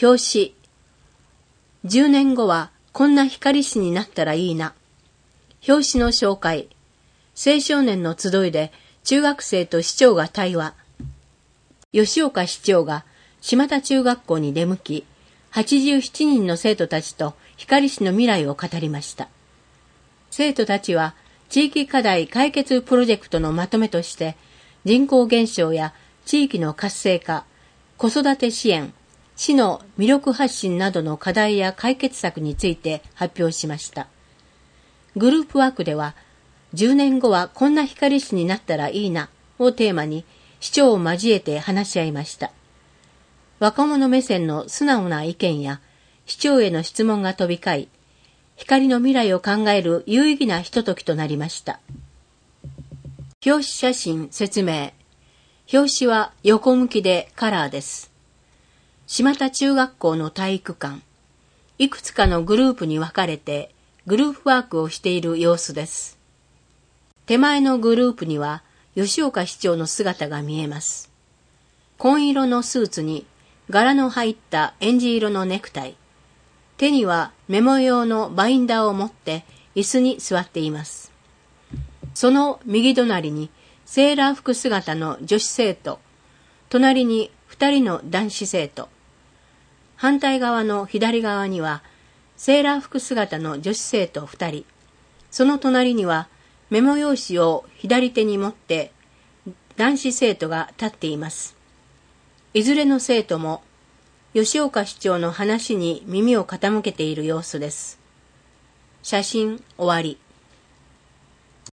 表紙。10年後はこんな光師になったらいいな。表紙の紹介。青少年の集いで中学生と市長が対話。吉岡市長が島田中学校に出向き、87人の生徒たちと光市の未来を語りました。生徒たちは地域課題解決プロジェクトのまとめとして、人口減少や地域の活性化、子育て支援、市の魅力発信などの課題や解決策について発表しました。グループワークでは、10年後はこんな光市になったらいいなをテーマに市長を交えて話し合いました。若者目線の素直な意見や市長への質問が飛び交い、光の未来を考える有意義なひとときとなりました。表紙写真説明。表紙は横向きでカラーです。島田中学校の体育館。いくつかのグループに分かれてグループワークをしている様子です。手前のグループには吉岡市長の姿が見えます。紺色のスーツに柄の入ったエンジ色のネクタイ。手にはメモ用のバインダーを持って椅子に座っています。その右隣にセーラー服姿の女子生徒、隣に2人の男子生徒。反対側の左側にはセーラー服姿の女子生徒2人。その隣にはメモ用紙を左手に持って男子生徒が立っています。いずれの生徒も吉岡市長の話に耳を傾けている様子です。写真終わり。